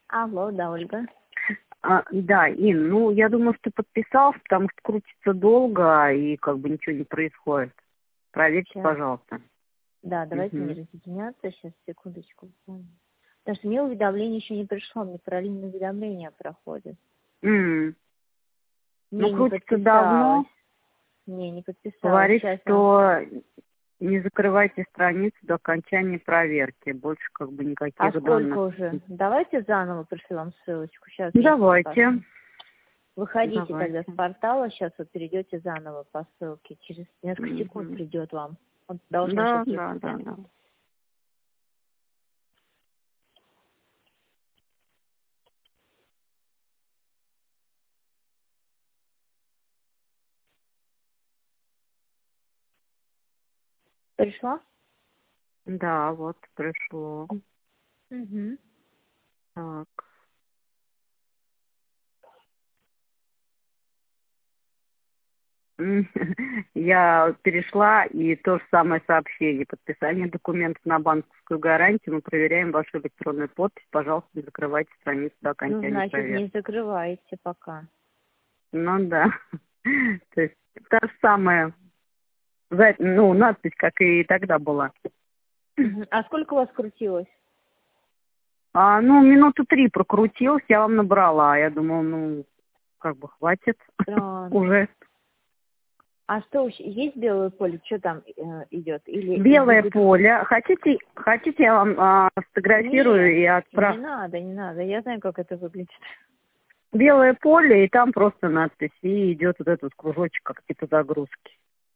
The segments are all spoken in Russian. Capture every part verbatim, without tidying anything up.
Алло, да, Ольга. А, да, Ин, ну, я думаю, что подписал, потому что крутится долго и как бы ничего не происходит. Проверьте, Сейчас. пожалуйста. Да, давайте не Угу. разъединяться. Сейчас, секундочку. Потому что мне уведомление еще не пришло, мне параллельно уведомление проходит. М. Не, Ну, не крутится подписалась. давно. Не, не подписалась. Говорит, Сейчас я... что не закрывайте страницу до окончания проверки. Больше как бы А никаких сколько данных. уже? Давайте заново пришлю вам ссылочку. Сейчас я Давайте. покажу. Выходите тогда Давайте. с портала, сейчас вы перейдете заново по ссылке. Через несколько секунд Угу. придет вам. Он должен Да, сейчас да, прийти. да, да. Пришла? Да, вот пришло. Угу. Так. М, Я перешла, и то же самое сообщение. Подписание документов на банковскую гарантию. Мы проверяем вашу электронную подпись. Пожалуйста, не закрывайте страницу до Ну, окончания значит, проверки. не закрывайте пока. Ну да. То есть та же самая, за- ну, надпись, как и тогда была. Мгм. А сколько у вас крутилось? А, ну, минуту три прокрутилась, я вам набрала. Я думала, ну, как бы хватит Странно. уже. А что, уж- есть белое поле? Что там э, идет? Или Белое будет... поле. Хотите, хотите, я вам а, сфотографирую Нет, и не отправлю. надо, не надо. Я знаю, как это выглядит. Белое поле, и там просто надпись. И идет вот этот кружочек, как типа загрузки.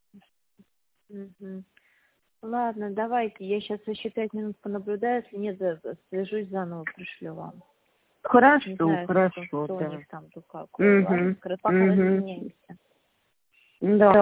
Мгм. Ладно, давайте. Я сейчас еще пять минут понаблюдаю. Если нет, за- свяжусь заново, пришлю вам. Не Хорошо, знаю, что, хорошо, что у да. них там такое. Ладно, Угу, пока угу. разъединяемся. Да.